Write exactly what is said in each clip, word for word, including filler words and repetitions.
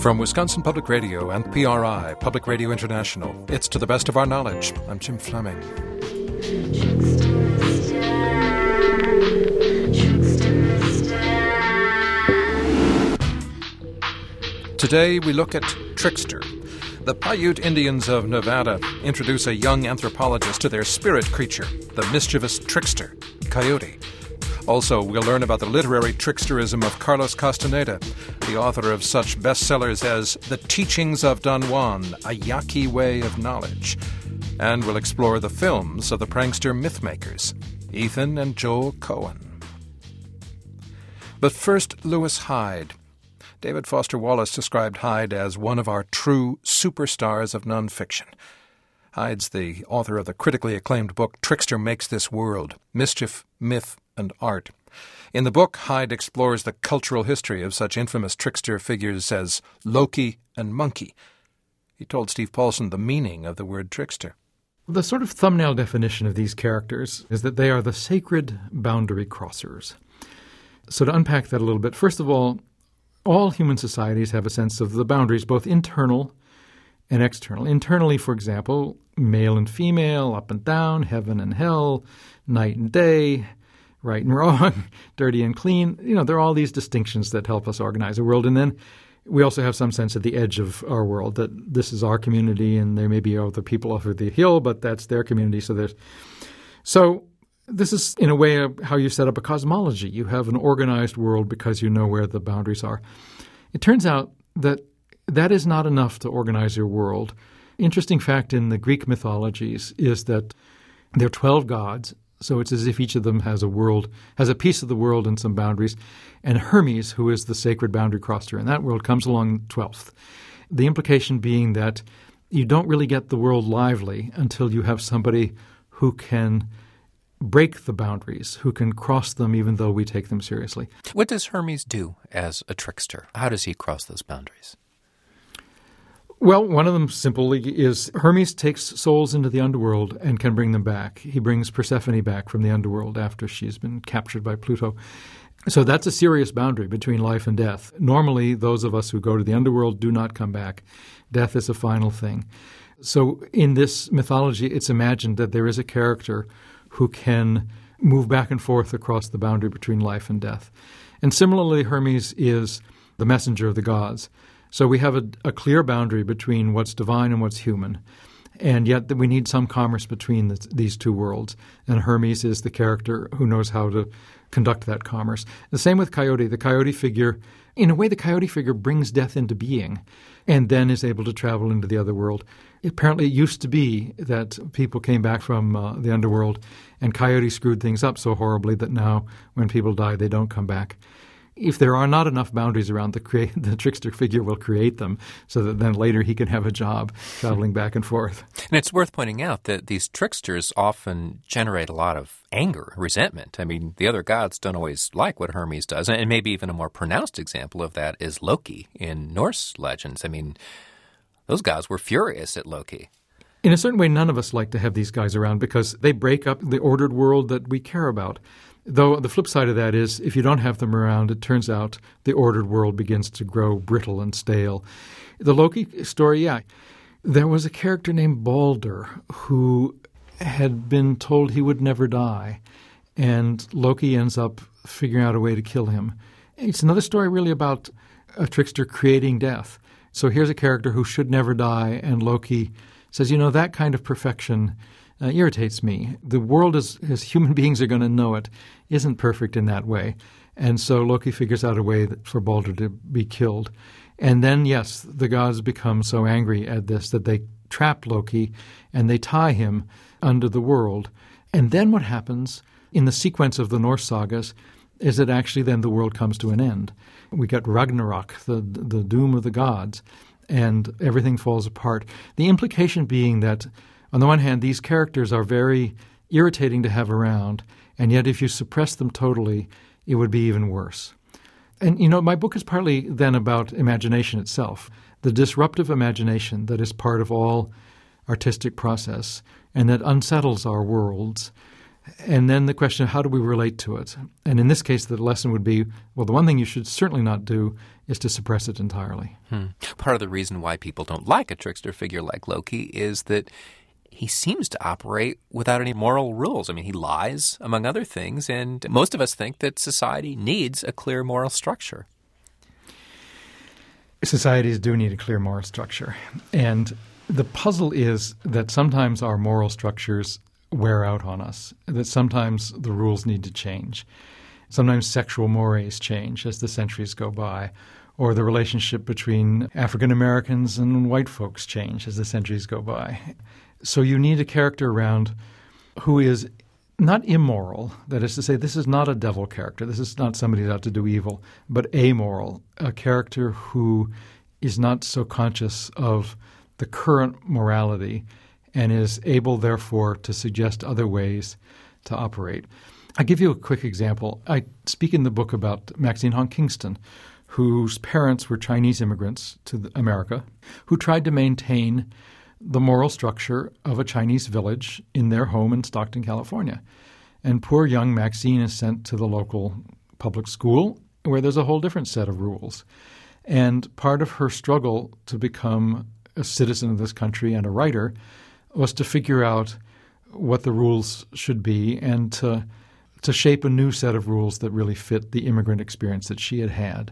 From Wisconsin Public Radio and P R I, Public Radio International, it's To the Best of Our Knowledge. I'm Jim Fleming. Today we look at Trickster. The Paiute Indians of Nevada introduce a young anthropologist to their spirit creature, the mischievous trickster, Coyote. Also, we'll learn about the literary tricksterism of Carlos Castaneda, the author of such bestsellers as The Teachings of Don Juan, A Yaqui Way of Knowledge. And we'll explore the films of the prankster mythmakers, Ethan and Joel Coen. But first, Lewis Hyde. David Foster Wallace described Hyde as one of our true superstars of nonfiction. Hyde's the author of the critically acclaimed book Trickster Makes This World, Mischief, Myth, and Art. In the book, Hyde explores the cultural history of such infamous trickster figures as Loki and Monkey. He told Steve Paulson the meaning of the word trickster. The sort of thumbnail definition of these characters is that they are the sacred boundary crossers. So to unpack that a little bit, first of all, all human societies have a sense of the boundaries, both internal and external. Internally, for example, male and female, up and down, heaven and hell, night and day, right and wrong, dirty and clean. You know, there are all these distinctions that help us organize the world. And then we also have some sense at the edge of our world that this is our community and there may be other people over the hill, but that's their community. So there's so this is, in a way, how you set up a cosmology. You have an organized world because you know where the boundaries are. It turns out that that is not enough to organize your world. Interesting fact in the Greek mythologies is that there are twelve gods, so it's as if each of them has a world, has a piece of the world and some boundaries. And Hermes, who is the sacred boundary crosser in that world, comes along twelfth. The implication being that you don't really get the world lively until you have somebody who can break the boundaries, who can cross them even though we take them seriously. What does Hermes do as a trickster? How does he cross those boundaries? Well, one of them simply is Hermes takes souls into the underworld and can bring them back. He brings Persephone back from the underworld after she's been captured by Pluto. So that's a serious boundary between life and death. Normally, those of us who go to the underworld do not come back. Death is a final thing. So in this mythology, it's imagined that there is a character who can move back and forth across the boundary between life and death. And similarly, Hermes is the messenger of the gods. So we have a, a clear boundary between what's divine and what's human, and yet we need some commerce between the, these two worlds. And Hermes is the character who knows how to conduct that commerce. The same with Coyote. The Coyote figure, in a way, the Coyote figure brings death into being and then is able to travel into the other world. Apparently it used to be that people came back from uh, the underworld and Coyote screwed things up so horribly that now when people die, they don't come back. If there are not enough boundaries around, the, create, the trickster figure will create them so that then later he can have a job traveling back and forth. And it's worth pointing out that these tricksters often generate a lot of anger, resentment. I mean, the other gods don't always like what Hermes does. And maybe even a more pronounced example of that is Loki in Norse legends. I mean, those gods were furious at Loki. In a certain way, none of us like to have these guys around because they break up the ordered world that we care about. Though the flip side of that is if you don't have them around, it turns out the ordered world begins to grow brittle and stale. The Loki story, yeah. There was a character named Balder who had been told he would never die, and Loki ends up figuring out a way to kill him. It's another story really about a trickster creating death. So here's a character who should never die, and Loki says, you know, that kind of perfection uh, irritates me. The world, as, as human beings are going to know it, isn't perfect in that way. And so Loki figures out a way that, for Balder to be killed. And then, yes, the gods become so angry at this that they trap Loki and they tie him under the world. And then what happens in the sequence of the Norse sagas is that actually then the world comes to an end. We got Ragnarok, the the doom of the gods, and everything falls apart. The implication being that, on the one hand, these characters are very irritating to have around, and yet if you suppress them totally, it would be even worse. And, you know, my book is partly then about imagination itself, the disruptive imagination that is part of all artistic process and that unsettles our worlds And then the question of how do we relate to it? And in this case, the lesson would be, well, the one thing you should certainly not do is to suppress it entirely. Hmm. Part of the reason why people don't like a trickster figure like Loki is that he seems to operate without any moral rules. I mean, he lies, among other things, and most of us think that society needs a clear moral structure. Societies do need a clear moral structure. And the puzzle is that sometimes our moral structures wear out on us, that sometimes the rules need to change. Sometimes sexual mores change as the centuries go by, or the relationship between African Americans and white folks change as the centuries go by. So you need a character around who is not immoral, that is to say, this is not a devil character, this is not somebody who's out to do evil, but amoral, a character who is not so conscious of the current morality and is able, therefore, to suggest other ways to operate. I'll give you a quick example. I speak in the book about Maxine Hong Kingston, whose parents were Chinese immigrants to America, who tried to maintain the moral structure of a Chinese village in their home in Stockton, California. And poor young Maxine is sent to the local public school where there's a whole different set of rules. And part of her struggle to become a citizen of this country and a writer was to figure out what the rules should be and to to shape a new set of rules that really fit the immigrant experience that she had had.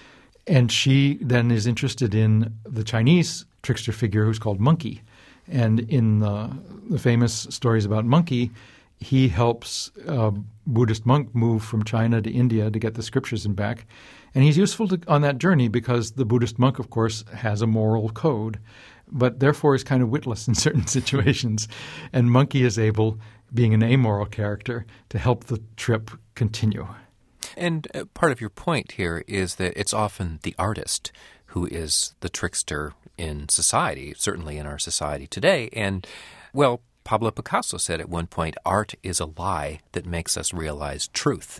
And she then is interested in the Chinese trickster figure who's called Monkey. And in the, the famous stories about Monkey, he helps a Buddhist monk move from China to India to get the scriptures and back. And he's useful to, on that journey because the Buddhist monk, of course, has a moral code, but therefore is kind of witless in certain situations. And Monkey is able, being an amoral character, to help the trip continue. And uh, part of your point here is that it's often the artist who is the trickster in society, certainly in our society today. And, well, Pablo Picasso said at one point, art is a lie that makes us realize truth.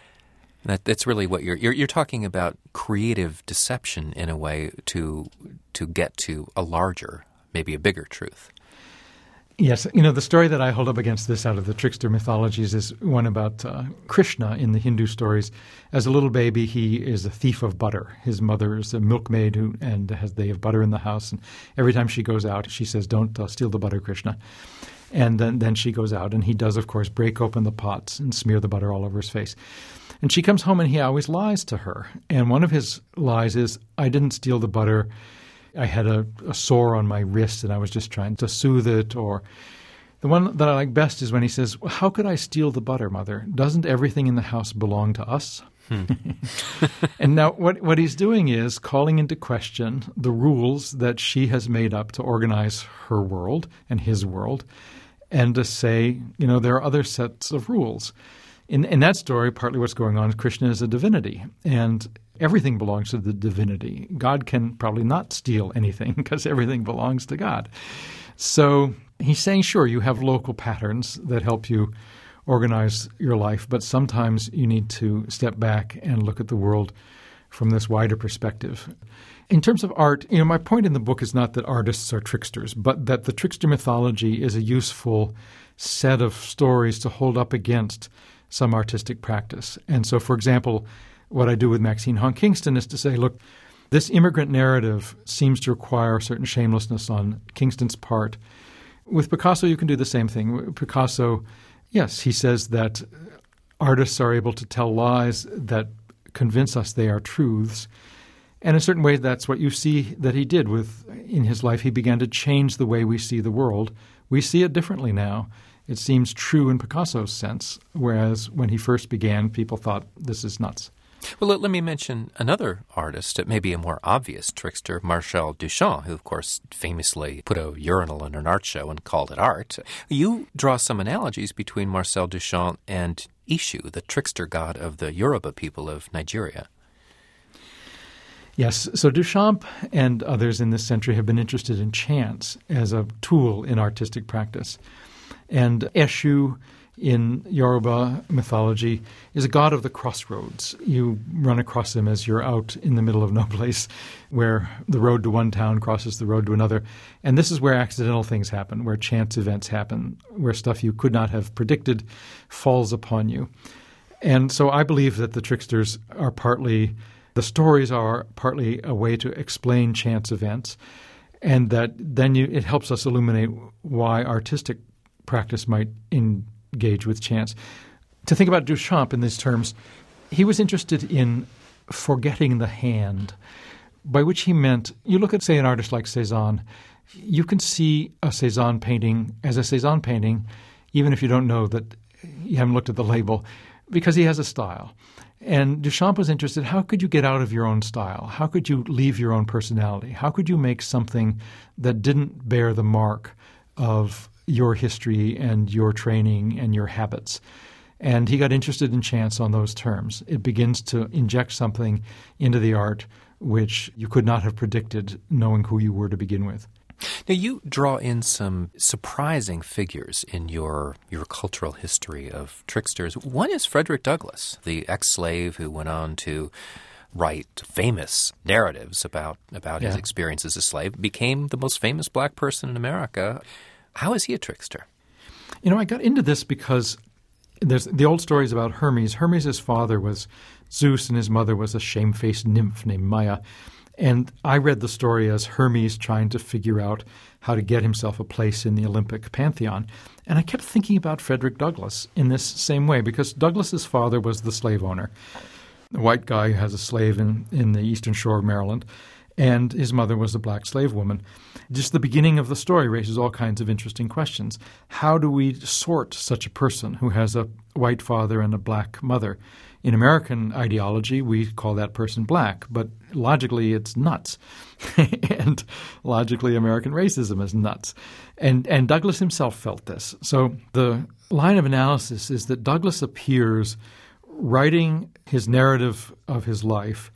That, that's really what you're, you're you're talking about, creative deception in a way to to get to a larger, maybe a bigger truth. Yes. You know, the story that I hold up against this out of the trickster mythologies is one about uh, Krishna in the Hindu stories. As a little baby, he is a thief of butter. His mother is a milkmaid who, and has, they have butter in the house. And every time she goes out, she says, don't uh, steal the butter, Krishna. And then, then she goes out, and he does, of course, break open the pots and smear the butter all over his face. And she comes home, and he always lies to her. And one of his lies is, I didn't steal the butter. I had a, a sore on my wrist, and I was just trying to soothe it. Or the one that I like best is when he says, well, how could I steal the butter, Mother? Doesn't everything in the house belong to us? Hmm. And now what, what he's doing is calling into question the rules that she has made up to organize her world and his world, and to say, you know, there are other sets of rules. In, in that story, partly what's going on is Krishna is a divinity, and everything belongs to the divinity. God can probably not steal anything because everything belongs to God. So he's saying, sure, you have local patterns that help you organize your life, but sometimes you need to step back and look at the world from this wider perspective. In terms of art, you know, my point in the book is not that artists are tricksters, but that the trickster mythology is a useful set of stories to hold up against some artistic practice. And so, for example, what I do with Maxine Hong Kingston is to say, look, this immigrant narrative seems to require a certain shamelessness on Kingston's part. With Picasso, you can do the same thing. Picasso, yes, he says that artists are able to tell lies that convince us they are truths. And in certain ways, that's what you see that he did with in his life. He began to change the way we see the world. We see it differently now. It seems true in Picasso's sense, whereas when he first began, people thought, this is nuts. Well, let, let me mention another artist, maybe a more obvious trickster, Marcel Duchamp, who, of course, famously put a urinal in an art show and called it art. You draw some analogies between Marcel Duchamp and Ishu, the trickster god of the Yoruba people of Nigeria. Yes. So Duchamp and others in this century have been interested in chance as a tool in artistic practice. And Eshu in Yoruba mythology is a god of the crossroads. You run across him as you're out in the middle of no place where the road to one town crosses the road to another. And this is where accidental things happen, where chance events happen, where stuff you could not have predicted falls upon you. And so I believe that the tricksters are partly, the stories are partly a way to explain chance events, and that then you, it helps us illuminate why artistic practice might engage with chance. To think about Duchamp in these terms, he was interested in forgetting the hand, by which he meant, you look at, say, an artist like Cézanne, you can see a Cézanne painting as a Cézanne painting, even if you don't know that you haven't looked at the label, because he has a style. And Duchamp was interested, how could you get out of your own style? How could you leave your own personality? How could you make something that didn't bear the mark of your history and your training and your habits? And he got interested in chance on those terms. It begins to inject something into the art which you could not have predicted knowing who you were to begin with. Now, you draw in some surprising figures in your your cultural history of tricksters. One is Frederick Douglass, the ex-slave who went on to write famous narratives about, about yeah. his experience as a slave, became the most famous black person in America. How is he a trickster? You know, I got into this because there's the old stories about Hermes. Hermes' father was Zeus and his mother was a shamefaced nymph named Maya. And I read the story as Hermes trying to figure out how to get himself a place in the Olympic pantheon. And I kept thinking about Frederick Douglass in this same way, because Douglass's father was the slave owner, a white guy who has a slave in, in the eastern shore of Maryland, and his mother was a black slave woman. Just the beginning of the story raises all kinds of interesting questions. How do we sort such a person who has a white father and a black mother? In American ideology, we call that person black, but logically it's nuts. And logically American racism is nuts. And, and Douglass himself felt this. So the line of analysis is that Douglass appears writing his narrative of his life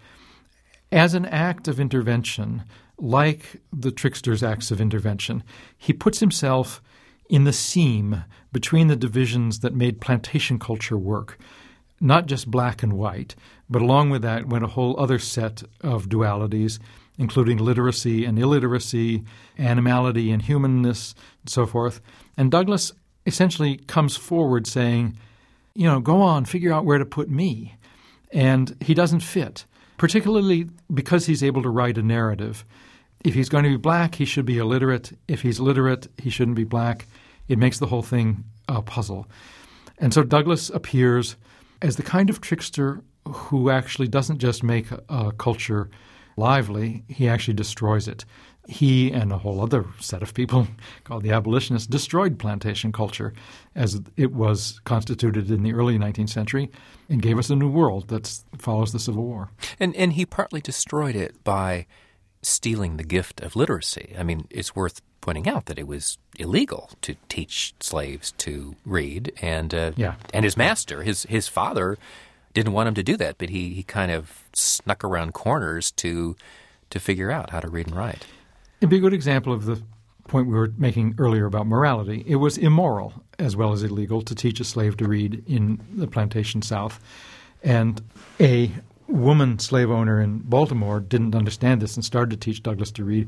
as an act of intervention, like the trickster's acts of intervention. He puts himself in the seam between the divisions that made plantation culture work. Not just black and white, but along with that went a whole other set of dualities, including literacy and illiteracy, animality and humanness, and so forth. And Douglass essentially comes forward saying, you know, go on, figure out where to put me. And he doesn't fit, particularly because he's able to write a narrative. If he's going to be black, he should be illiterate. If he's literate, he shouldn't be black. It makes the whole thing a puzzle. And so Douglass appears as the kind of trickster who actually doesn't just make a culture lively, he actually destroys it. He and a whole other set of people called the abolitionists destroyed plantation culture as it was constituted in the early nineteenth century and gave us a new world that follows the Civil War. And, and he partly destroyed it by stealing the gift of literacy. I mean, it's worth pointing out that it was illegal to teach slaves to read, and uh, yeah. and his master, his his father, didn't want him to do that, but he, he kind of snuck around corners to to figure out how to read and write. It'd be a good example of the point we were making earlier about morality. It was immoral as well as illegal to teach a slave to read in the plantation South, and a woman slave owner in Baltimore didn't understand this and started to teach Douglass to read.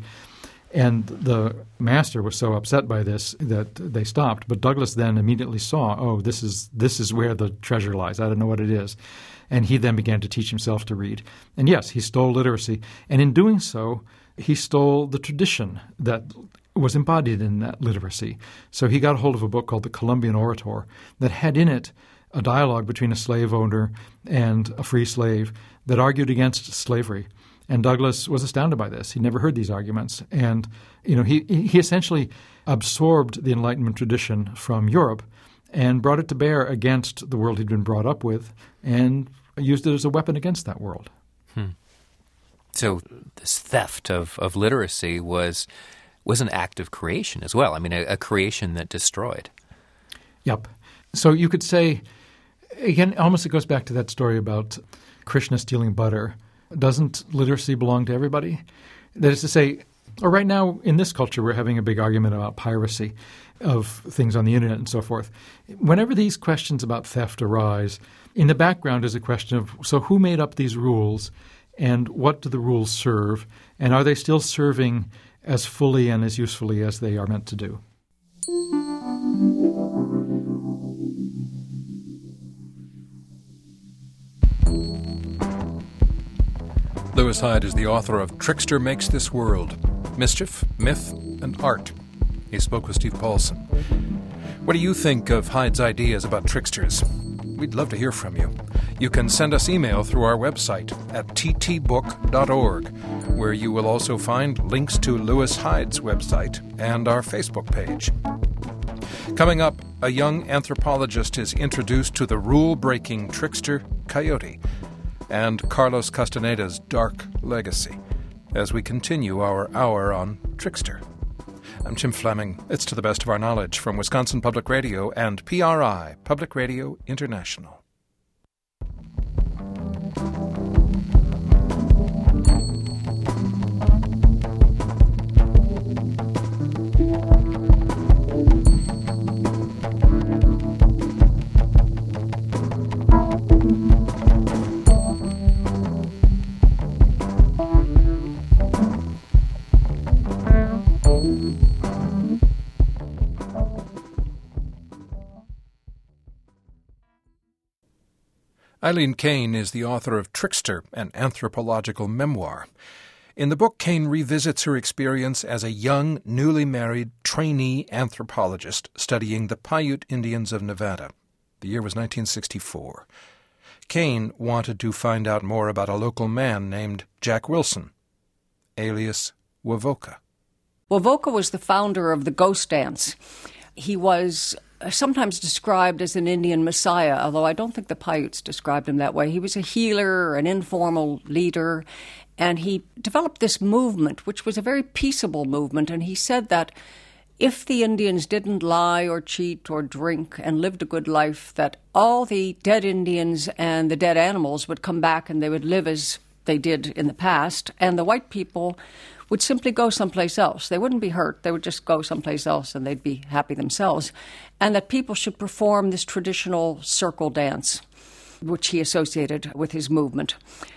And the master was so upset by this that they stopped. But Douglass then immediately saw, oh, this is this is where the treasure lies. I don't know what it is. And he then began to teach himself to read. And yes, he stole literacy. And in doing so, he stole the tradition that was embodied in that literacy. So he got a hold of a book called The Columbian Orator that had in it a dialogue between a slave owner and a free slave that argued against slavery. And Douglass was astounded by this. He never heard these arguments. And, you know, he he essentially absorbed the Enlightenment tradition from Europe and brought it to bear against the world he'd been brought up with and used it as a weapon against that world. Hmm. So this theft of, of literacy was was an act of creation as well. I mean, a, a creation that destroyed. Yep. So you could say, again, almost it goes back to that story about Krishna stealing butter. Doesn't literacy belong to everybody? That is to say, Or right now, in this culture, we're having a big argument about piracy of things on the internet and so forth. Whenever these questions about theft arise, in the background is a question of, so who made up these rules and what do the rules serve? And are they still serving as fully and as usefully as they are meant to do? Lewis Hyde is the author of Trickster Makes This World: Mischief, Myth, and Art. He spoke with Steve Paulson. What do you think of Hyde's ideas about tricksters? We'd love to hear from you. You can send us email through our website at t t book dot org, where you will also find links to Lewis Hyde's website and our Facebook page. Coming up, a young anthropologist is introduced to the rule-breaking trickster Coyote and Carlos Castaneda's dark legacy as we continue our hour on Trickster. I'm Jim Fleming. It's To the Best of Our Knowledge from Wisconsin Public Radio and P R I, Public Radio International. Eileen Kane is the author of Trickster, an anthropological memoir. In the book, Kane revisits her experience as a young, newly married trainee anthropologist studying the Paiute Indians of Nevada. The year was nineteen sixty-four. Kane wanted to find out more about a local man named Jack Wilson, alias Wovoka. Wovoka was the founder of the ghost dance. He was sometimes described as an Indian messiah, although I don't think the Paiutes described him that way. He was a healer, an informal leader, and he developed this movement, which was a very peaceable movement, and he said that if the Indians didn't lie or cheat or drink and lived a good life, that all the dead Indians and the dead animals would come back and they would live as they did in the past, and the white people would simply go someplace else. They wouldn't be hurt. They would just go someplace else and they'd be happy themselves. And that people should perform this traditional circle dance, which he associated with his movement.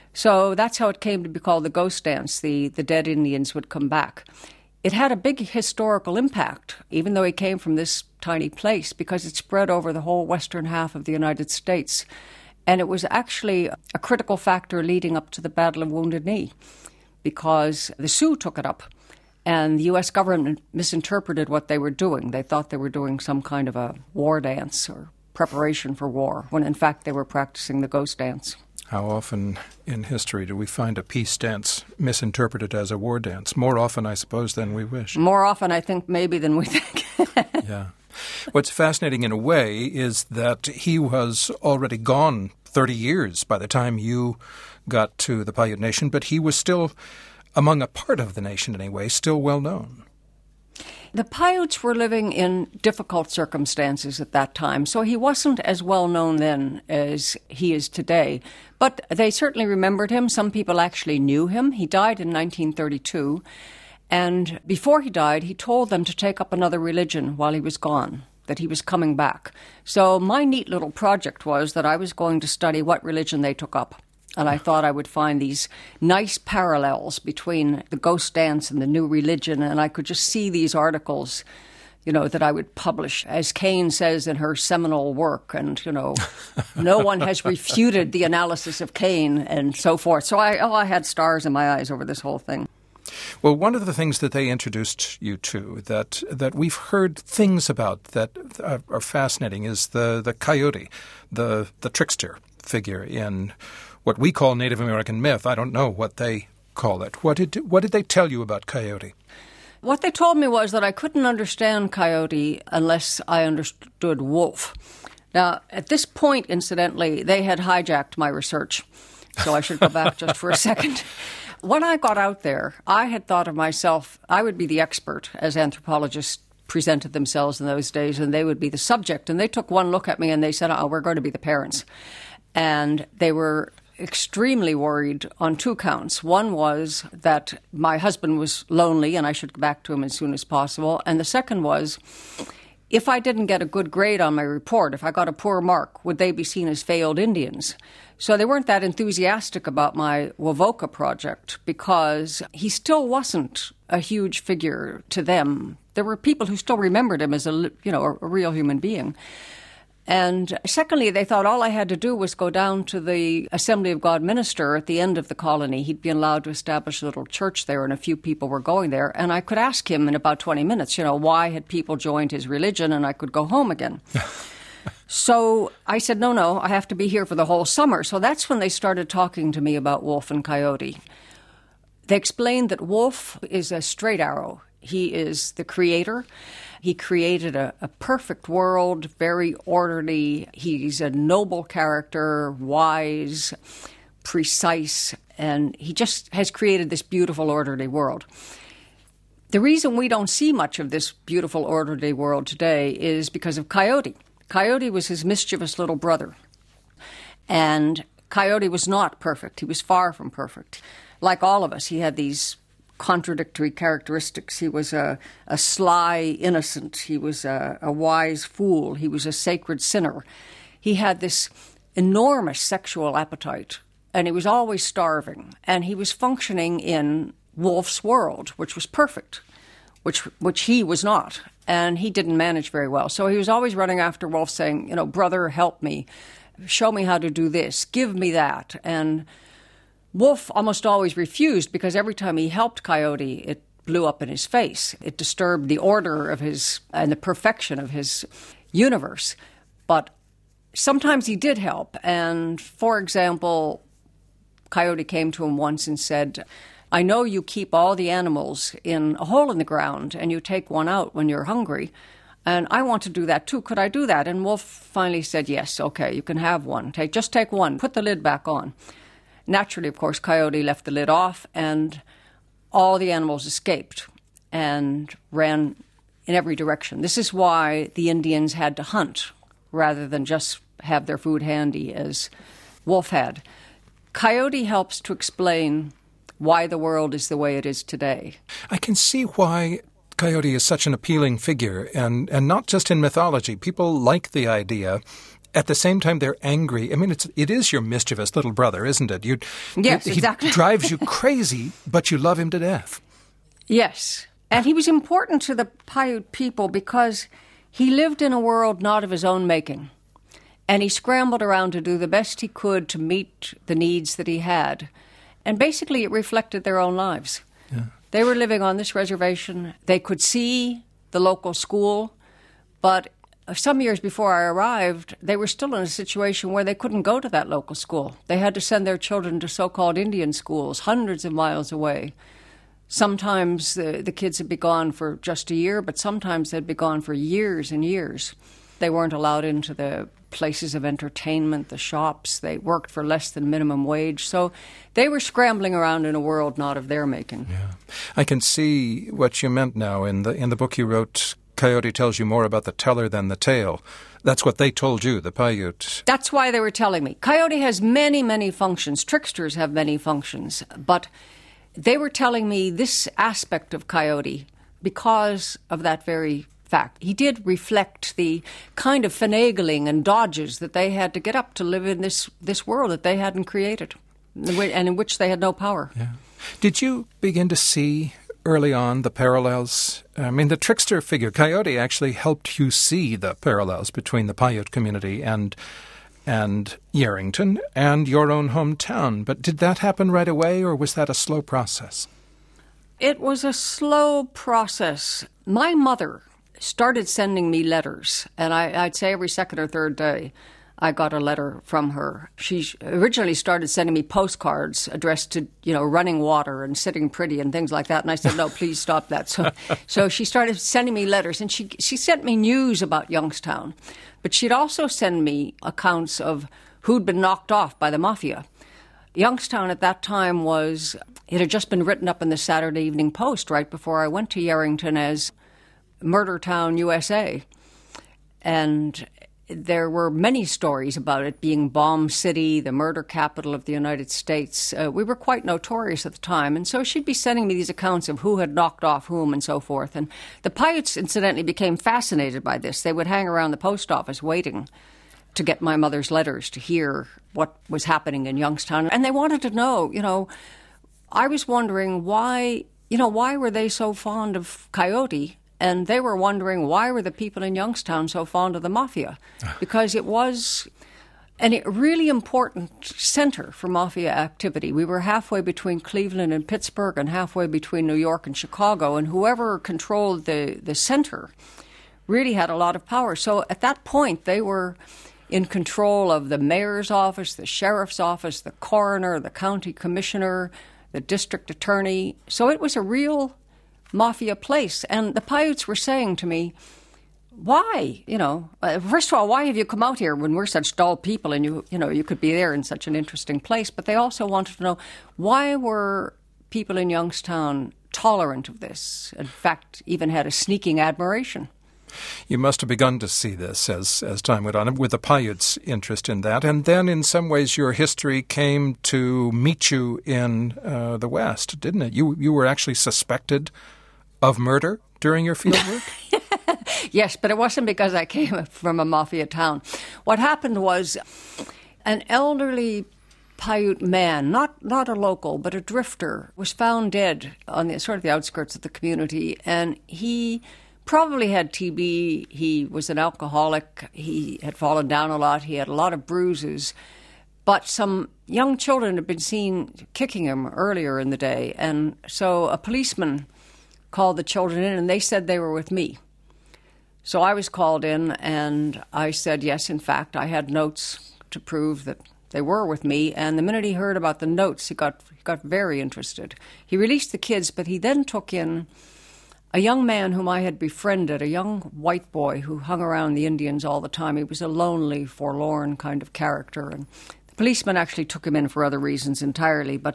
So that's how it came to be called the ghost dance. The, the dead Indians would come back. It had a big historical impact, even though he came from this tiny place, because it spread over the whole western half of the United States. And it was actually a critical factor leading up to the Battle of Wounded Knee, because the Sioux took it up, and the U S government misinterpreted what they were doing. They thought they were doing some kind of a war dance or preparation for war, when in fact they were practicing the ghost dance. How often in history do we find a peace dance misinterpreted as a war dance? More often, I suppose, than we wish. More often, I think, maybe than we think. Yeah. What's fascinating in a way is that he was already gone thirty years by the time you got to the Paiute Nation, but he was still, among a part of the nation anyway, still well known. The Paiutes were living in difficult circumstances at that time, so he wasn't as well known then as he is today. But they certainly remembered him. Some people actually knew him. He died in nineteen thirty-two, and before he died, he told them to take up another religion while he was gone, that he was coming back. So my neat little project was that I was going to study what religion they took up. And I thought I would find these nice parallels between the ghost dance and the new religion, and I could just see these articles, you know, that I would publish, as Kane says in her seminal work, and, you know, no one has refuted the analysis of Kane and so forth. So I, oh, I had stars in my eyes over this whole thing. Well, one of the things that they introduced you to that that we've heard things about that are, are fascinating is the, the coyote, the the trickster figure in what we call Native American myth. I don't know what they call it. What did what did they tell you about Coyote? What they told me was that I couldn't understand Coyote unless I understood wolf. Now, at this point, incidentally, they had hijacked my research, so I should go back just for a second. When I got out there, I had thought of myself, I would be the expert, as anthropologists presented themselves in those days, and they would be the subject. And they took one look at me and they said, oh, we're going to be the parents. And they were extremely worried on two counts. One was that my husband was lonely and I should go back to him as soon as possible. And the second was, if I didn't get a good grade on my report, if I got a poor mark, would they be seen as failed Indians? So they weren't that enthusiastic about my Wovoka project because he still wasn't a huge figure to them. There were people who still remembered him as a, you know, a, a real human being. And secondly, they thought all I had to do was go down to the Assembly of God minister at the end of the colony. He'd been allowed to establish a little church there, and a few people were going there. And I could ask him in about twenty minutes, you know, why had people joined his religion, and I could go home again. So I said, no, no, I have to be here for the whole summer. So that's when they started talking to me about Wolf and Coyote. They explained that Wolf is a straight arrow. He is the creator. He created a, a perfect world, very orderly. He's a noble character, wise, precise, and he just has created this beautiful, orderly world. The reason we don't see much of this beautiful, orderly world today is because of Coyote. Coyote was his mischievous little brother. And Coyote was not perfect. He was far from perfect. Like all of us, he had these contradictory characteristics. He was a, a sly innocent. He was a, a wise fool. He was a sacred sinner. He had this enormous sexual appetite, and he was always starving. And he was functioning in Wolf's world, which was perfect, which which he was not. And he didn't manage very well. So he was always running after Wolf saying, you know, brother, help me. Show me how to do this. Give me that. And Wolf almost always refused because every time he helped Coyote, it blew up in his face. It disturbed the order of his and the perfection of his universe. But sometimes he did help. And, for example, Coyote came to him once and said, I know you keep all the animals in a hole in the ground and you take one out when you're hungry. And I want to do that too. Could I do that? And Wolf finally said, yes, okay, you can have one. Take, just take one. Put the lid back on. Naturally, of course, Coyote left the lid off, and all the animals escaped and ran in every direction. This is why the Indians had to hunt rather than just have their food handy, as Wolf had. Coyote helps to explain why the world is the way it is today. I can see why Coyote is such an appealing figure, and, and not just in mythology. People like the idea. At the same time, they're angry. I mean, it's it is your mischievous little brother, isn't it? You, yes, he, exactly. He drives you crazy, but you love him to death. Yes. And he was important to the Paiute people because he lived in a world not of his own making. And he scrambled around to do the best he could to meet the needs that he had. And basically, it reflected their own lives. Yeah. They were living on this reservation. They could see the local school, but some years before I arrived, they were still in a situation where they couldn't go to that local school. They had to send their children to so-called Indian schools, hundreds of miles away. Sometimes the, the kids would be gone for just a year, but sometimes they'd be gone for years and years. They weren't allowed into the places of entertainment, the shops. They worked for less than minimum wage. So they were scrambling around in a world not of their making. Yeah. I can see what you meant now. In the in the book you wrote, Coyote tells you more about the teller than the tale. That's what they told you, the Paiute. That's why they were telling me. Coyote has many, many functions. Tricksters have many functions. But they were telling me this aspect of Coyote because of that very fact. He did reflect the kind of finagling and dodges that they had to get up to live in this, this world that they hadn't created and in which they had no power. Yeah. Did you begin to see early on the parallels? I mean, the trickster figure, Coyote, actually helped you see the parallels between the Paiute community and and Yerington and your own hometown. But did that happen right away, or was that a slow process? It was a slow process. My mother started sending me letters, and I, I'd say every second or third day I got a letter from her. She originally started sending me postcards addressed to, you know, running water and sitting pretty and things like that. And I said, no, please stop that. So so she started sending me letters, and she, she sent me news about Youngstown. But she'd also send me accounts of who'd been knocked off by the mafia. Youngstown at that time was, it had just been written up in the Saturday Evening Post right before I went to Yerington as Murder Town, U S A. And there were many stories about it being Bomb City, the murder capital of the United States. Uh, we were quite notorious at the time, and so she'd be sending me these accounts of who had knocked off whom and so forth. And the Paiutes, incidentally, became fascinated by this. They would hang around the post office waiting to get my mother's letters to hear what was happening in Youngstown. And they wanted to know, you know, I was wondering why, you know, why were they so fond of Coyote? And they were wondering why were the people in Youngstown so fond of the Mafia? Because it was a really important center for Mafia activity. We were halfway between Cleveland and Pittsburgh and halfway between New York and Chicago, and whoever controlled the, the center really had a lot of power. So at that point, they were in control of the mayor's office, the sheriff's office, the coroner, the county commissioner, the district attorney. So it was a real Mafia place. And the Paiutes were saying to me, why, you know, uh, first of all, why have you come out here when we're such dull people and you, you know, you could be there in such an interesting place? But they also wanted to know, why were people in Youngstown tolerant of this? In fact, even had a sneaking admiration. You must have begun to see this as, as time went on, with the Paiutes' interest in that. And then, in some ways, your history came to meet you in uh, the West, didn't it? You you were actually suspected of murder during your field work? Yes, but it wasn't because I came from a Mafia town. What happened was an elderly Paiute man, not not a local, but a drifter, was found dead on the sort of the outskirts of the community, and he probably had T B. He was an alcoholic. He had fallen down a lot. He had a lot of bruises. But some young children had been seen kicking him earlier in the day. And so a policeman called the children in, and they said they were with me. So I was called in, and I said, yes, in fact, I had notes to prove that they were with me. And the minute he heard about the notes, he got, he got very interested. He released the kids, but he then took in a young man whom I had befriended, a young white boy who hung around the Indians all the time. He was a lonely, forlorn kind of character. And the policeman actually took him in for other reasons entirely. But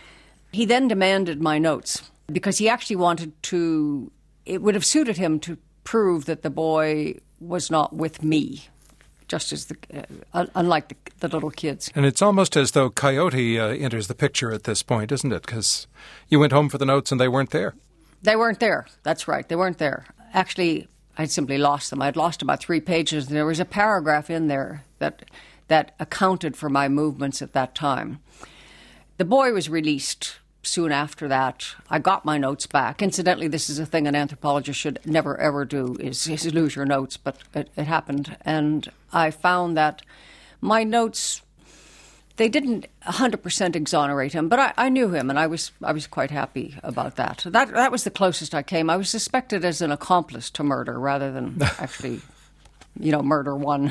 he then demanded my notes because he actually wanted to, it would have suited him to prove that the boy was not with me, just as the, uh, unlike the, the little kids. And it's almost as though Coyote uh, enters the picture at this point, isn't it? Because you went home for the notes and they weren't there. They weren't there. That's right. They weren't there. Actually, I'd simply lost them. I'd lost about three pages. There was a paragraph in there that that accounted for my movements at that time. The boy was released soon after that. I got my notes back. Incidentally, this is a thing an anthropologist should never, ever do, is, is lose your notes, but it, it happened. And I found that my notes, they didn't one hundred percent exonerate him, but I, I knew him, and I was I was quite happy about that. That that was the closest I came. I was suspected as an accomplice to murder rather than actually, you know, murder one.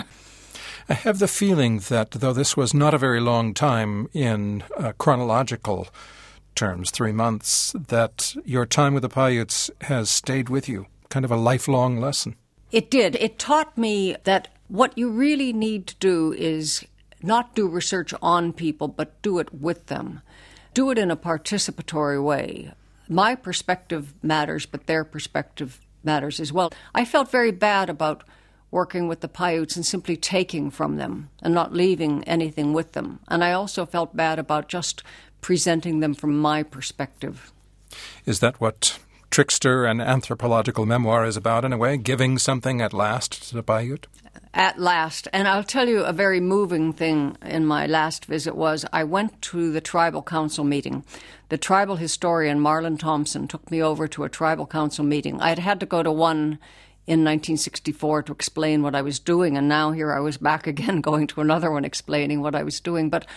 I have the feeling that, though this was not a very long time in uh, chronological terms, three months, that your time with the Paiutes has stayed with you, kind of a lifelong lesson. It did. It taught me that what you really need to do is not do research on people, but do it with them. Do it in a participatory way. My perspective matters, but their perspective matters as well. I felt very bad about working with the Paiutes and simply taking from them and not leaving anything with them. And I also felt bad about just presenting them from my perspective. Is that what Trickster and anthropological memoir is about, in a way, giving something at last to the Paiute? At last. And I'll tell you a very moving thing in my last visit was I went to the tribal council meeting. The tribal historian, Marlon Thompson, took me over to a tribal council meeting. I had had to go to one in nineteen sixty-four to explain what I was doing, and now here I was back again going to another one explaining what I was doing. But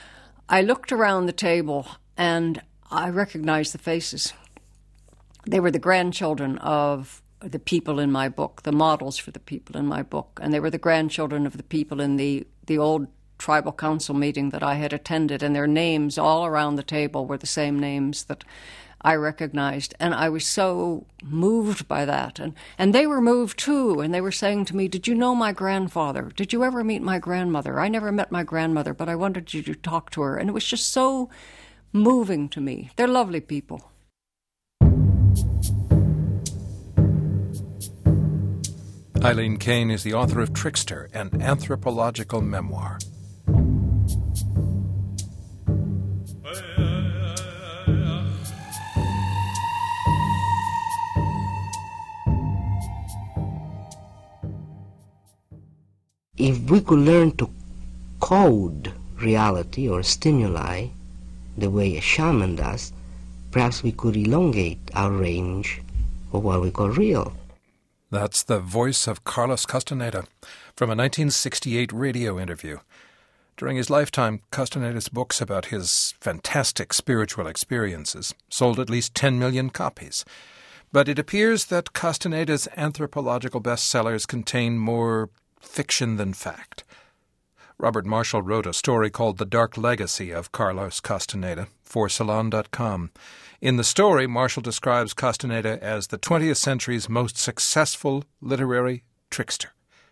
I looked around the table and I recognized the faces. They were the grandchildren of the people in my book, the models for the people in my book, and they were the grandchildren of the people in the, the old tribal council meeting that I had attended, and their names all around the table were the same names that I recognized, and I was so moved by that. And, and they were moved too, and they were saying to me, did you know my grandfather? Did you ever meet my grandmother? I never met my grandmother, but I wanted you to talk to her. And it was just so moving to me. They're lovely people. Eileen Kane is the author of Trickster, an anthropological memoir. If we could learn to code reality or stimuli the way a shaman does, perhaps we could elongate our range of what we call real. That's the voice of Carlos Castaneda from a nineteen sixty-eight radio interview. During his lifetime, Castaneda's books about his fantastic spiritual experiences sold at least ten million copies. But it appears that Castaneda's anthropological bestsellers contain more fiction than fact. Robert Marshall wrote a story called The Dark Legacy of Carlos Castaneda for Salon dot com. In the story, Marshall describes Castaneda as the twentieth century's most successful literary trickster.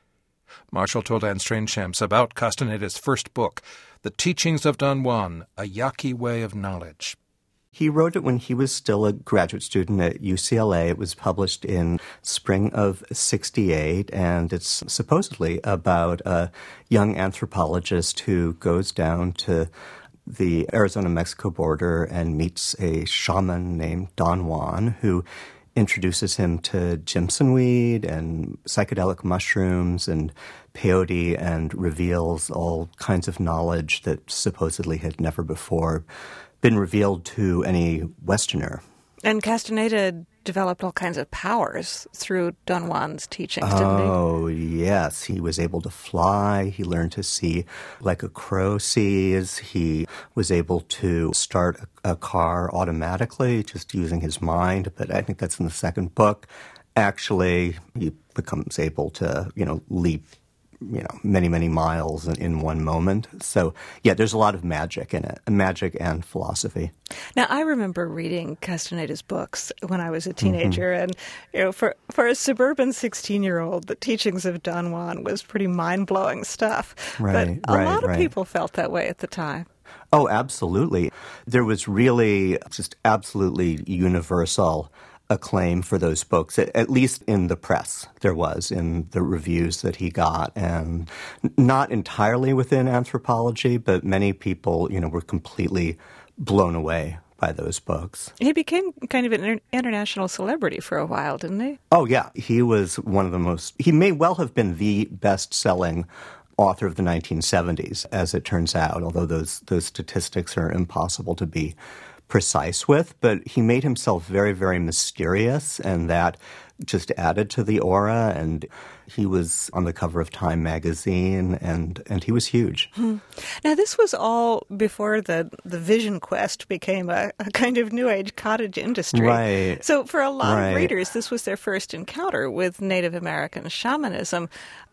Marshall told Anne Strainchamps about Castaneda's first book, The Teachings of Don Juan, A Yaqui Way of Knowledge. He wrote it when he was still a graduate student at U C L A. It was published in spring of sixty-eight, and it's supposedly about a young anthropologist who goes down to the Arizona-Mexico border and meets a shaman named Don Juan, who introduces him to Jimson weed and psychedelic mushrooms and peyote and reveals all kinds of knowledge that supposedly had never before been revealed to any Westerner. And Castaneda developed all kinds of powers through Don Juan's teachings, didn't he? Oh, yes. He was able to fly. He learned to see like a crow sees. He was able to start a, a car automatically just using his mind. But I think that's in the second book. Actually, he becomes able to, you know, leap you know, many, many miles in, in one moment. So, yeah, there's a lot of magic in it, magic and philosophy. Now, I remember reading Castaneda's books when I was a teenager, mm-hmm. and, you know, for, for a suburban sixteen-year-old, the teachings of Don Juan was pretty mind-blowing stuff. Right, but a right, lot of right. people felt that way at the time. Oh, absolutely. There was really just absolutely universal acclaim for those books, at least in the press there was, in the reviews that he got, and not entirely within anthropology, but many people, you know, were completely blown away by those books. He became kind of an inter- international celebrity for a while, didn't he? Oh, yeah. He was one of the most, he may well have been the best-selling author of the nineteen seventies, as it turns out, although those those statistics are impossible to be precise with, but he made himself very, very mysterious, and that just added to the aura, and he was on the cover of Time magazine, and, and he was huge. Hmm. Now, this was all before the, the Vision Quest became a, a kind of New Age cottage industry. Right. So for a lot right. of readers, this was their first encounter with Native American shamanism,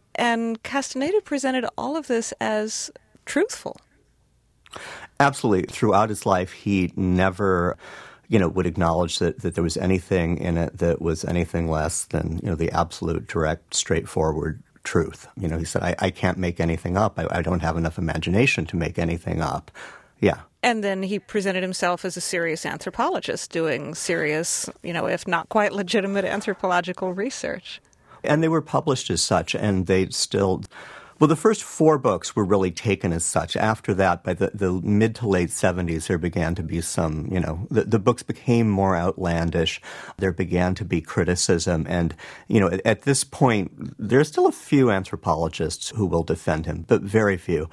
and Castaneda presented all of this as truthful. Absolutely. Throughout his life, he never, you know, would acknowledge that, that there was anything in it that was anything less than, you know, the absolute, direct, straightforward truth. You know, he said, I, I can't make anything up. I, I don't have enough imagination to make anything up. Yeah. And then he presented himself as a serious anthropologist doing serious, you know, if not quite legitimate anthropological research. And they were published as such, and they still... Well, the first four books were really taken as such. After that, by the, the mid to late seventies, there began to be some, you know, the, the books became more outlandish. There began to be criticism. And, you know, at, at this point, there's still a few anthropologists who will defend him, but very few.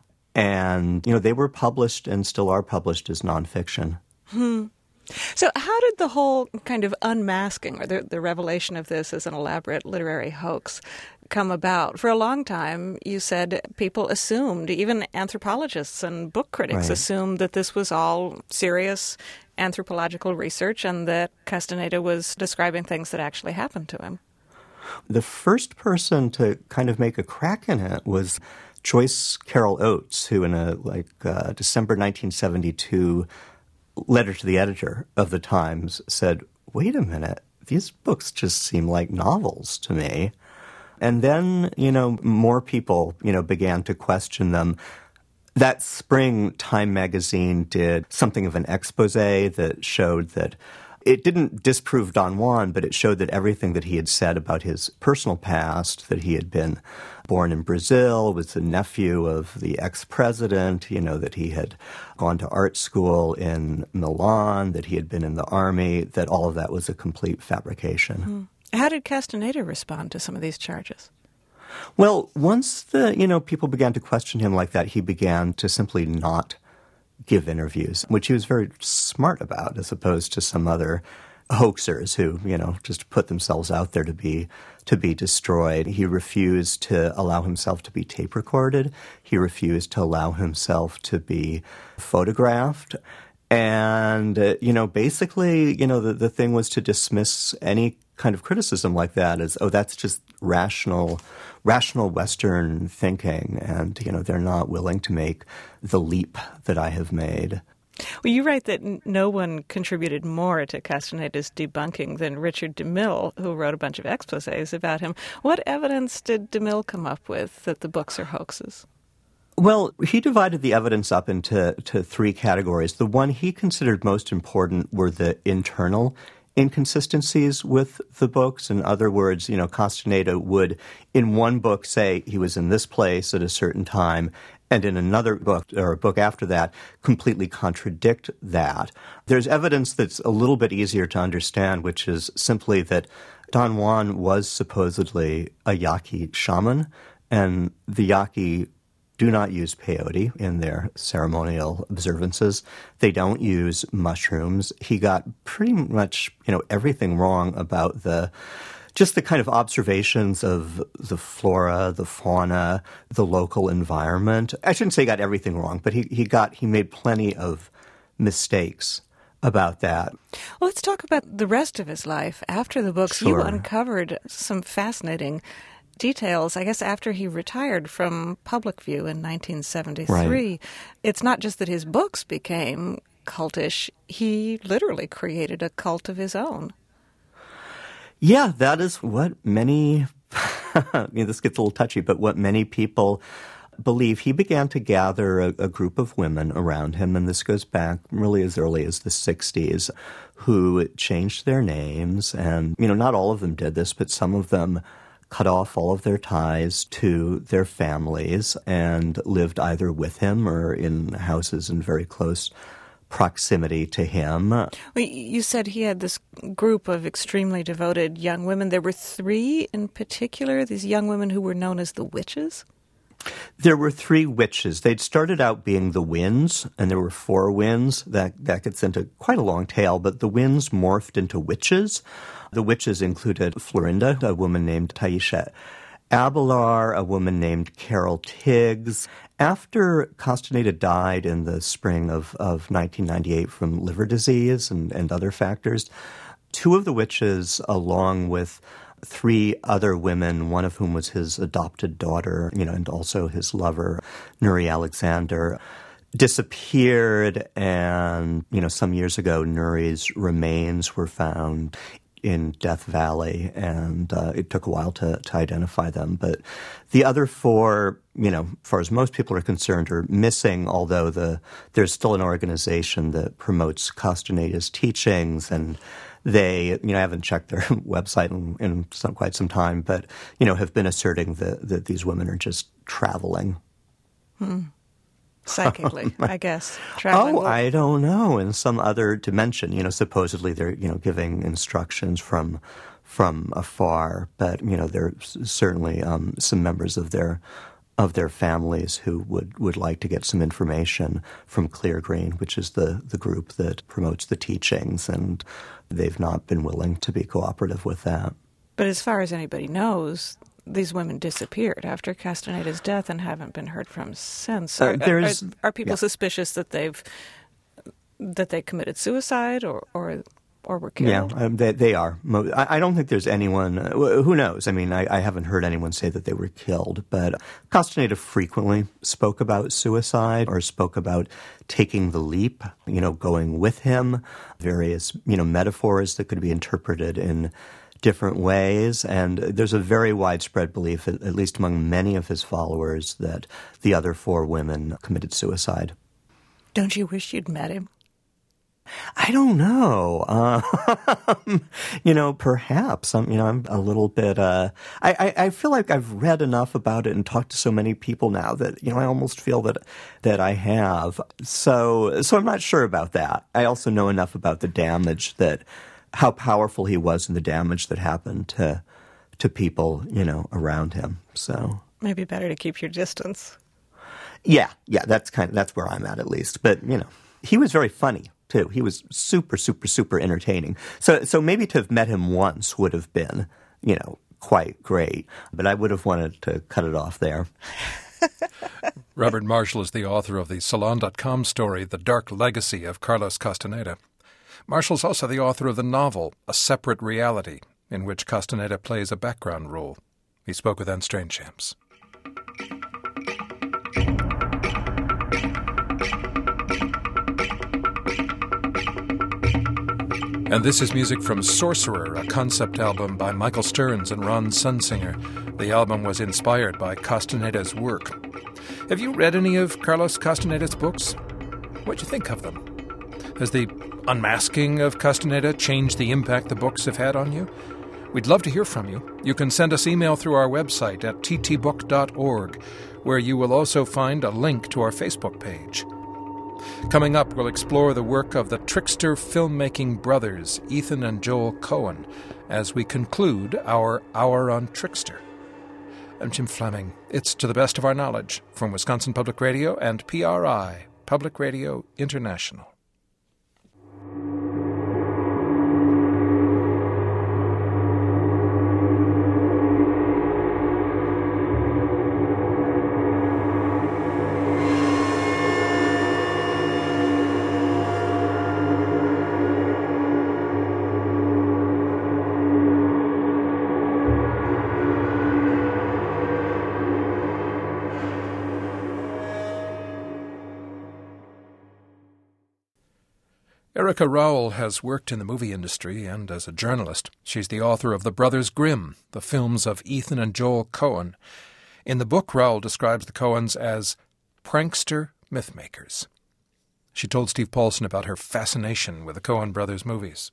And, you know, they were published and still are published as nonfiction. Hmm. So how did the whole kind of unmasking or the, the revelation of this as an elaborate literary hoax come about? For a long time, you said people assumed, even anthropologists and book critics right. assumed that this was all serious anthropological research and that Castaneda was describing things that actually happened to him. The first person to kind of make a crack in it was Joyce Carol Oates, who in a like uh, December nineteen seventy-two letter to the editor of the Times said, wait a minute, these books just seem like novels to me. And then, you know, more people, you know, began to question them. That spring, Time magazine did something of an expose that showed that It didn't disprove Don Juan, but it showed that everything that he had said about his personal past, that he had been born in Brazil, was the nephew of the ex-president, you know, that he had gone to art school in Milan, that he had been in the army, that all of that was a complete fabrication. Mm. How did Castaneda respond to some of these charges? Well, once the, you know, people began to question him like that, he began to simply not give interviews, which he was very smart about, as opposed to some other hoaxers who, you know, just put themselves out there to be to be destroyed. He refused to allow himself to be tape recorded. He refused to allow himself to be photographed. And, uh, you know, basically, you know, the, the thing was to dismiss any kind of criticism like that as, oh, that's just rational, rational Western thinking. And, you know, they're not willing to make the leap that I have made. Well, you write that n- no one contributed more to Castaneda's debunking than Richard DeMille, who wrote a bunch of exposés about him. What evidence did DeMille come up with that the books are hoaxes? Well, he divided the evidence up into to three categories. The one he considered most important were the internal inconsistencies with the books. In other words, you know, Castaneda would, in one book, say he was in this place at a certain time, and in another book, or a book after that, completely contradict that. There's evidence that's a little bit easier to understand, which is simply that Don Juan was supposedly a Yaqui shaman, and the Yaqui do not use peyote in their ceremonial observances. They don't use mushrooms. He got pretty much, you know, everything wrong about the just the kind of observations of the flora, the fauna, the local environment. I shouldn't say he got everything wrong, but he, he got he made plenty of mistakes about that. Well, let's talk about the rest of his life. After the books, Sure. you uncovered some fascinating details, I guess, after he retired from public view in nineteen seventy-three. Right. It's not just that his books became cultish. He literally created a cult of his own. Yeah, that is what many, I mean, this gets a little touchy, but what many people believe. He began to gather a, a group of women around him, and this goes back really as early as the sixties, who changed their names. And, you know, not all of them did this, but some of them cut off all of their ties to their families and lived either with him or in houses in very close proximity to him. Well, you said he had this group of extremely devoted young women. There were three in particular, these young women who were known as the witches? There were three witches. They'd started out being the winds, and there were four winds. That, that gets into quite a long tale, but the winds morphed into witches. The witches included Florinda, a woman named Taisha Abelar, a woman named Carol Tiggs. After Castaneda died in the spring of, of nineteen ninety-eight from liver disease and, and other factors, two of the witches, along with three other women, one of whom was his adopted daughter, you know, and also his lover, Nuri Alexander, disappeared. And, you know, some years ago, Nuri's remains were found in Death Valley, and uh, it took a while to, to identify them. But the other four, you know, as far as most people are concerned, are missing, although the there's still an organization that promotes Castaneda's teachings, and they, you know, I haven't checked their website in, in some, quite some time, but, you know, have been asserting that, that these women are just traveling. Hmm. Psychically, I guess. Traveling. Oh, I don't know. In some other dimension, you know, supposedly they're, you know, giving instructions from from afar, but, you know, there's certainly um, some members of their of their families who would, would like to get some information from Clear Green, which is the, the group that promotes the teachings, and they've not been willing to be cooperative with that. But as far as anybody knows, these women disappeared after Castaneda's death and haven't been heard from since. Are, Uh, there's- are, are people yeah. suspicious that they've that they committed suicide or or, or were killed? Yeah, um, they, they are. Mo- I, I don't think there's anyone, uh, who knows? I mean, I, I haven't heard anyone say that they were killed, but Castaneda frequently spoke about suicide or spoke about taking the leap, you know, going with him, various, you know, metaphors that could be interpreted in different ways. And there's a very widespread belief, at, at least among many of his followers, that the other four women committed suicide. Don't you wish you'd met him? I don't know. Uh, you know, perhaps. I'm, you know, I'm a little bit. Uh, I, I, I feel like I've read enough about it and talked to so many people now that, you know, I almost feel that that I have. So, so I'm not sure about that. I also know enough about the damage that, how powerful he was and the damage that happened to to people, you know, around him. So maybe better to keep your distance. Yeah, yeah. That's kind of that's where I'm at, at least. But you know, he was very funny too. He was super, super, super entertaining. So, so maybe to have met him once would have been, you know, quite great. But I would have wanted to cut it off there. Robert Marshall is the author of the Salon dot com story, The Dark Legacy of Carlos Castaneda. Marshall's also the author of the novel, A Separate Reality, in which Castaneda plays a background role. He spoke with Anne Strainchamps. And this is music from Sorcerer, a concept album by Michael Stearns and Ron Sunsinger. The album was inspired by Castaneda's work. Have you read any of Carlos Castaneda's books? What do you think of them? Has the unmasking of Castaneda changed the impact the books have had on you? We'd love to hear from you. You can send us email through our website at t t book dot org, where you will also find a link to our Facebook page. Coming up, we'll explore the work of the trickster filmmaking brothers, Ethan and Joel Coen, as we conclude our Hour on Trickster. I'm Jim Fleming. It's To the Best of Our Knowledge from Wisconsin Public Radio and P R I, Public Radio International. Erica Rowell has worked in the movie industry and as a journalist. She's the author of The Brothers Grimm, the films of Ethan and Joel Coen. In the book, Rowell describes the Coens as prankster mythmakers. She told Steve Paulson about her fascination with the Coen brothers' movies.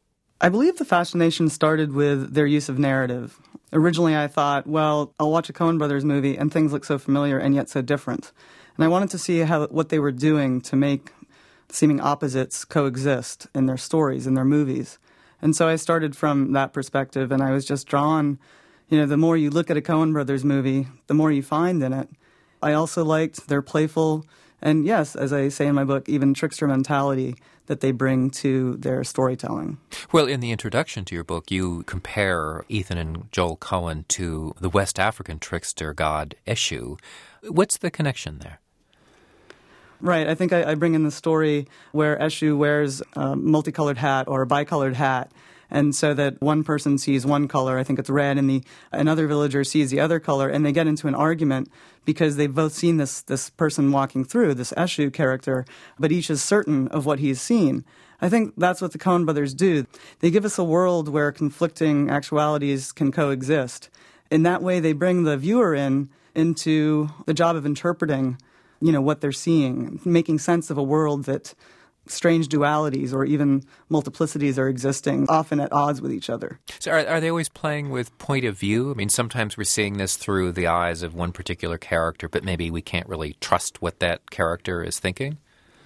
I believe the fascination started with their use of narrative. Originally, I thought, well, I'll watch a Coen brothers movie and things look so familiar and yet so different. And I wanted to see how what they were doing to make seeming opposites coexist in their stories, in their movies. And so I started from that perspective, and I was just drawn, you know, the more you look at a Coen brothers movie, the more you find in it. I also liked their playful, and yes, as I say in my book, even trickster mentality that they bring to their storytelling. Well, in the introduction to your book, you compare Ethan and Joel Coen to the West African trickster god Eshu. What's the connection there? Right. I think I, I bring in the story where Eshu wears a multicolored hat or a bicolored hat, and so that one person sees one color, I think it's red, and the another villager sees the other color, and they get into an argument because they've both seen this, this person walking through, this Eshu character, but each is certain of what he's seen. I think that's what the Coen brothers do. They give us a world where conflicting actualities can coexist. In that way, they bring the viewer in into the job of interpreting, you know, what they're seeing, making sense of a world that strange dualities or even multiplicities are existing, often at odds with each other. So are, are they always playing with point of view? I mean, sometimes we're seeing this through the eyes of one particular character, but maybe we can't really trust what that character is thinking?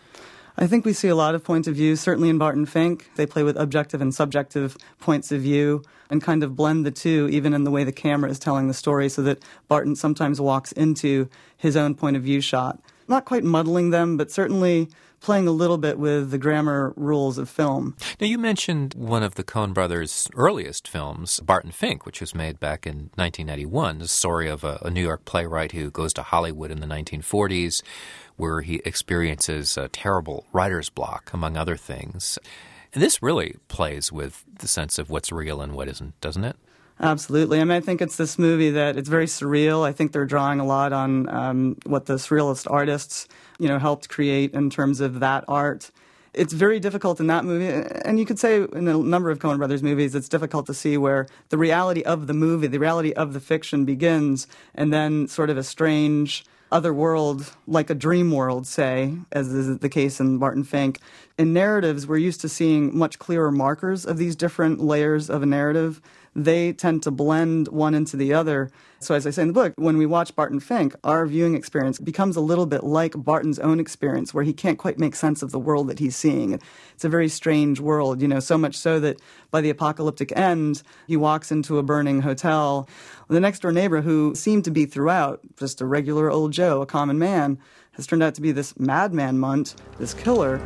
I think we see a lot of points of view, certainly in Barton Fink. They play with objective and subjective points of view and kind of blend the two, even in the way the camera is telling the story, so that Barton sometimes walks into his own point of view shot. Not quite muddling them, but certainly playing a little bit with the grammar rules of film. Now, you mentioned one of the Coen brothers' earliest films, Barton Fink, which was made back in nineteen ninety-one, the story of a, a New York playwright who goes to Hollywood in the nineteen forties, where he experiences a terrible writer's block, among other things. And this really plays with the sense of what's real and what isn't, doesn't it? Absolutely. I mean, I think it's this movie that it's very surreal. I think they're drawing a lot on um, what the surrealist artists, you know, helped create in terms of that art. It's very difficult in that movie, and you could say in a number of Coen brothers movies, it's difficult to see where the reality of the movie, the reality of the fiction begins, and then sort of a strange other world, like a dream world, say, as is the case in Barton Fink. In narratives, we're used to seeing much clearer markers of these different layers of a narrative. They tend to blend one into the other. So as I say in the book, when we watch Barton Fink, our viewing experience becomes a little bit like Barton's own experience, where he can't quite make sense of the world that he's seeing. It's a very strange world, you know, so much so that by the apocalyptic end, he walks into a burning hotel. The next-door neighbor, who seemed to be throughout just a regular old Joe, a common man, has turned out to be this madman munt, this killer.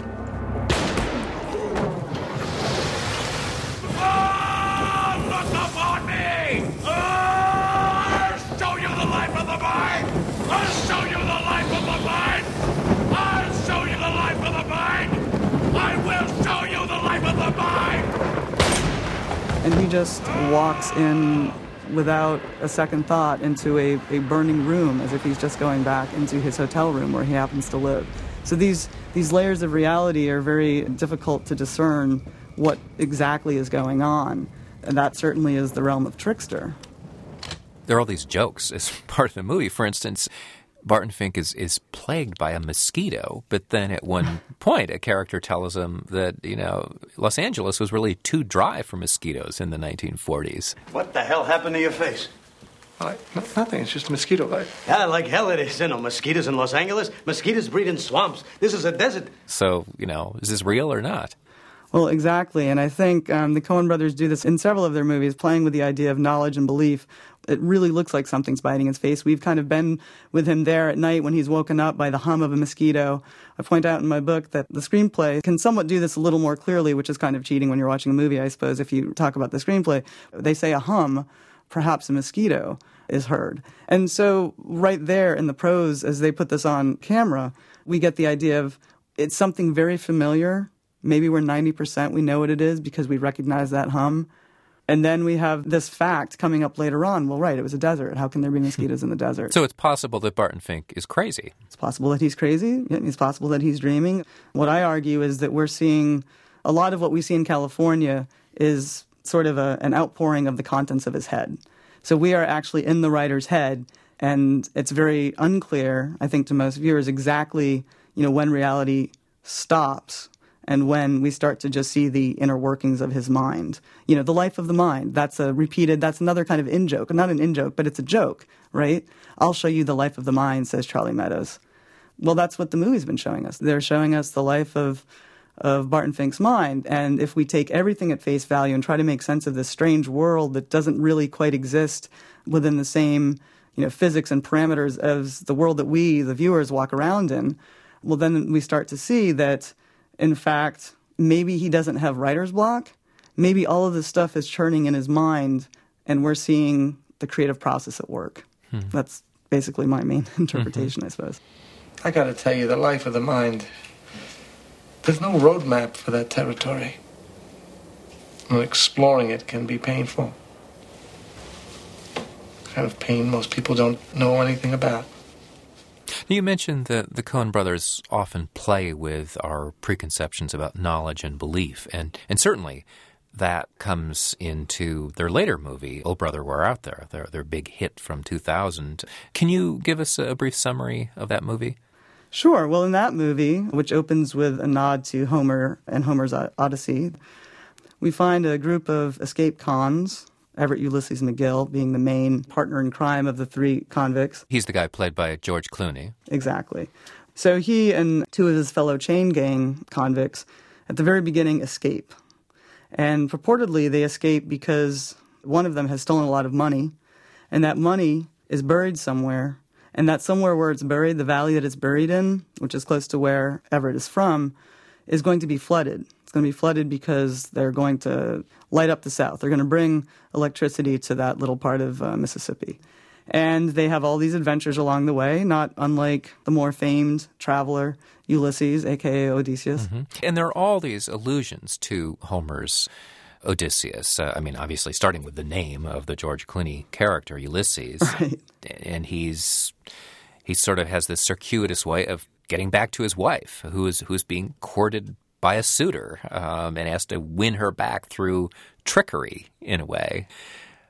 And he just walks in without a second thought into a, a burning room, as if he's just going back into his hotel room where he happens to live. So these, these layers of reality are very difficult to discern what exactly is going on. And that certainly is the realm of Trickster. There are all these jokes as part of the movie. For instance, Barton Fink is, is plagued by a mosquito, but then at one point a character tells him that, you know, Los Angeles was really too dry for mosquitoes in the nineteen forties. What the hell happened to your face? I, nothing, it's just a mosquito bite. Yeah, like hell it is. You know, mosquitoes in Los Angeles. Mosquitoes breed in swamps. This is a desert. So, you know, is this real or not? Well, exactly. And I think um, the Coen brothers do this in several of their movies, playing with the idea of knowledge and belief. It really looks like something's biting his face. We've kind of been with him there at night when he's woken up by the hum of a mosquito. I point out in my book that the screenplay can somewhat do this a little more clearly, which is kind of cheating when you're watching a movie, I suppose, if you talk about the screenplay. They say a hum, perhaps a mosquito is heard. And so right there in the prose, as they put this on camera, we get the idea of it's something very familiar. Maybe we're ninety percent we know what it is because we recognize that hum. And then we have this fact coming up later on. Well, right, it was a desert. How can there be mosquitoes in the desert? So it's possible that Barton Fink is crazy. It's possible that he's crazy. It's possible that he's dreaming. What I argue is that we're seeing a lot of what we see in California is sort of a, an outpouring of the contents of his head. So we are actually in the writer's head, and it's very unclear, I think, to most viewers exactly, you know, when reality stops and when we start to just see the inner workings of his mind. You know, the life of the mind, that's a repeated, that's another kind of in-joke. Not an in-joke, but it's a joke, right? I'll show you the life of the mind, says Charlie Meadows. Well, that's what the movie's been showing us. They're showing us the life of, of Barton Fink's mind. And if we take everything at face value and try to make sense of this strange world that doesn't really quite exist within the same, you know, physics and parameters as the world that we, the viewers, walk around in, well, then we start to see that, in fact, maybe he doesn't have writer's block. Maybe all of this stuff is churning in his mind, and we're seeing the creative process at work. Hmm. That's basically my main interpretation, mm-hmm. I suppose. I gotta tell you, the life of the mind, there's no roadmap for that territory. And exploring it can be painful. Kind of pain most people don't know anything about. You mentioned that the Coen brothers often play with our preconceptions about knowledge and belief, and, and certainly that comes into their later movie, Oh Brother, We're Out There, their, their big hit from two thousand. Can you give us a brief summary of that movie? Sure. Well, in that movie, which opens with a nod to Homer and Homer's Odyssey, we find a group of escaped cons, Everett Ulysses McGill being the main partner in crime of the three convicts. He's the guy played by George Clooney. Exactly. So he and two of his fellow chain gang convicts at the very beginning escape. And purportedly they escape because one of them has stolen a lot of money, and that money is buried somewhere. And that somewhere where it's buried, the valley that it's buried in, which is close to where Everett is from, is going to be flooded. It's going to be flooded because they're going to light up the South. They're going to bring electricity to that little part of uh, Mississippi. And they have all these adventures along the way, not unlike the more famed traveler Ulysses, a k a. Odysseus. Mm-hmm. And there are all these allusions to Homer's Odysseus. Uh, I mean, obviously starting with the name of the George Clooney character, Ulysses. Right. And he's he sort of has this circuitous way of getting back to his wife, who is who's being courted by a suitor, um, and has to win her back through trickery in a way.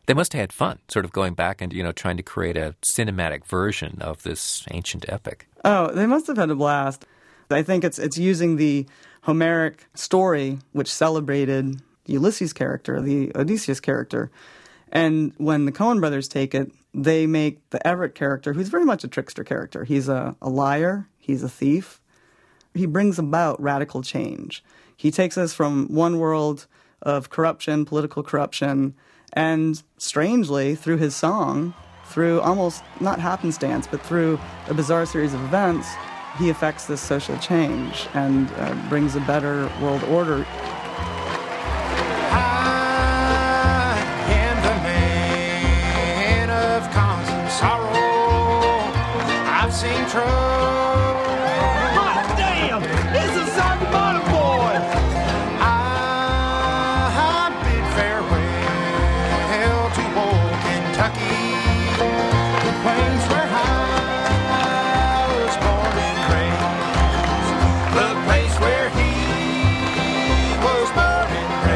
They must have had fun, sort of going back and, you know, trying to create a cinematic version of this ancient epic. Oh, they must have had a blast. I think it's it's using the Homeric story, which celebrated the Ulysses character, the Odysseus character. And when the Coen brothers take it, they make the Everett character, who's very much a trickster character. He's a, a liar. He's a thief. He brings about radical change. He takes us from one world of corruption, political corruption, and strangely, through his song, through almost not happenstance, but through a bizarre series of events, he affects this social change and uh, brings a better world order. I am the man of constant sorrow. I've seen trouble. Hot damn! It's a Soccer Bottom boy! I bid farewell to old Kentucky, the plains where I was born and raised, the place where he was born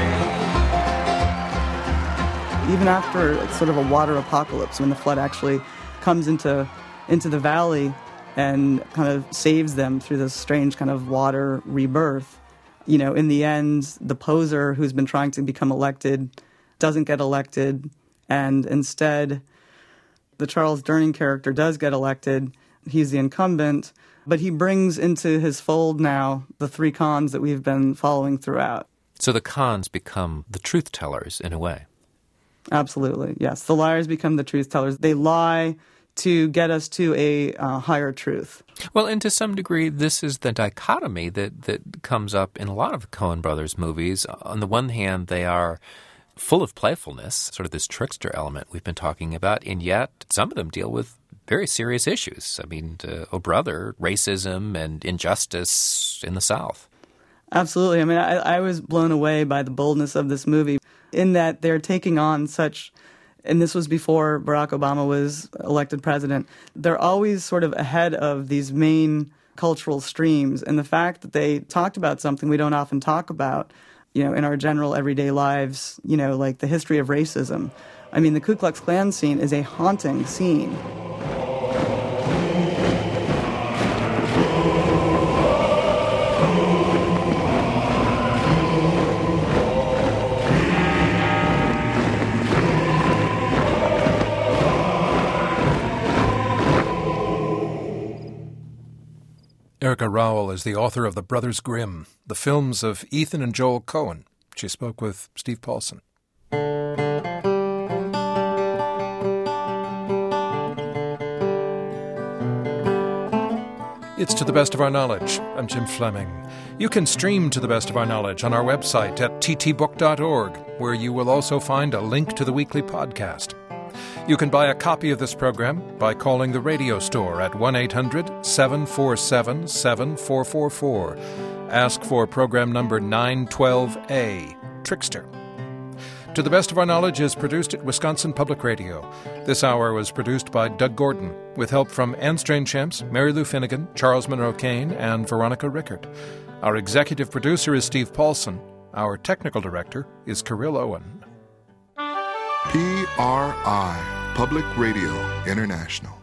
and raised. Even after it's sort of a water apocalypse, when the flood actually comes into into the valley and kind of saves them through this strange kind of water rebirth, you know, in the end, the poser who's been trying to become elected doesn't get elected, and instead the Charles Durning character does get elected. He's the incumbent, but he brings into his fold now the three cons that we've been following throughout. So the cons become the truth tellers in a way. Absolutely, yes. The liars become the truth tellers. They lie to get us to a uh, higher truth. Well, and to some degree, this is the dichotomy that, that comes up in a lot of Coen Brothers movies. On the one hand, they are full of playfulness, sort of this trickster element we've been talking about, and yet some of them deal with very serious issues. I mean, uh, Oh Brother, racism and injustice in the South. Absolutely. I mean, I, I was blown away by the boldness of this movie in that they're taking on such, and this was before Barack Obama was elected president, they're always sort of ahead of these main cultural streams. And the fact that they talked about something we don't often talk about, you know, in our general everyday lives, you know, like the history of racism. I mean, the Ku Klux Klan scene is a haunting scene. Erica Rowell is the author of The Brothers Grimm, the films of Ethan and Joel Coen. She spoke with Steve Paulson. It's To the Best of Our Knowledge. I'm Jim Fleming. You can stream To the Best of Our Knowledge on our website at t t book dot org, where you will also find a link to the weekly podcast. You can buy a copy of this program by calling the radio store at one eight hundred seven four seven seven four four four. Ask for program number nine twelve A, Trickster. To the Best of Our Knowledge is produced at Wisconsin Public Radio. This hour was produced by Doug Gordon, with help from Anne Strainchamps, Mary Lou Finnegan, Charles Monroe Kane, and Veronica Rickard. Our executive producer is Steve Paulson. Our technical director is Kirill Owen. P R I, Public Radio International.